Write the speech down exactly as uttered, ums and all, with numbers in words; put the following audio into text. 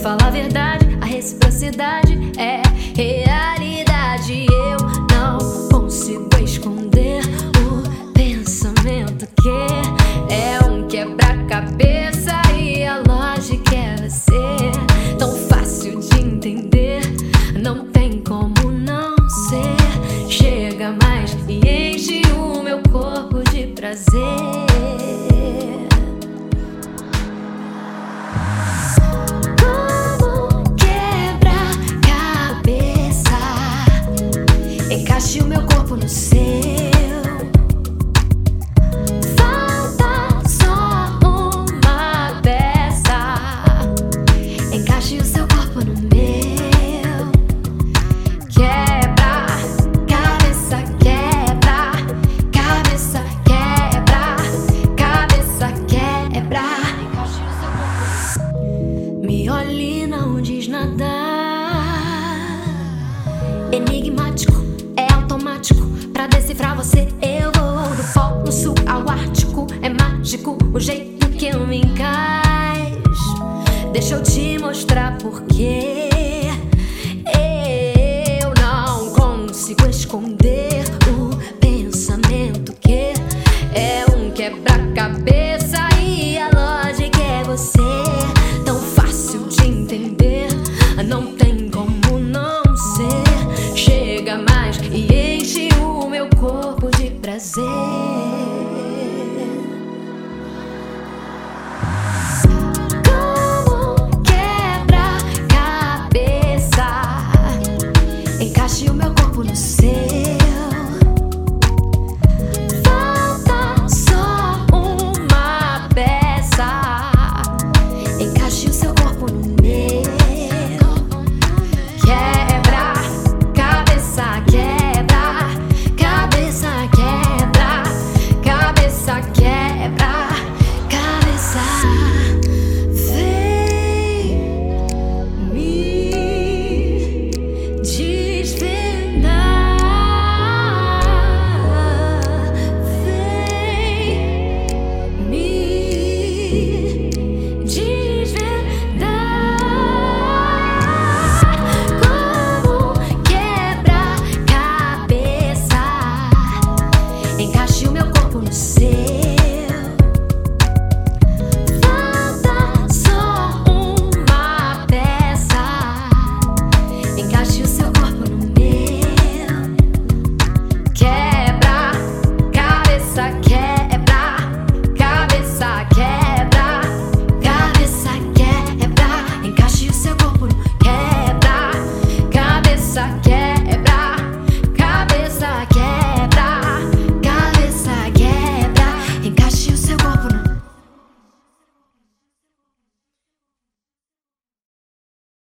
fala a verdade, a reciprocidade é realidade. Eu não consigo esconder o pensamento que é um quebra-cabeça e a lógica é você. Tão fácil de entender, não tem como não ser. Chega mais e enche o meu corpo de prazer. Encaixe o meu corpo no seu. Falta só uma peça. Encaixe o seu corpo no meu. Quebra, cabeça, quebra. Cabeça, quebra. Cabeça, quebra. Encaixe o seu corpo. Me olhe, não diz nada. Enigmático, é automático. Pra decifrar você eu vou do Polo Sul ao Ártico. É mágico o jeito que eu me encaixo. Deixa eu te mostrar porque eu não consigo esconder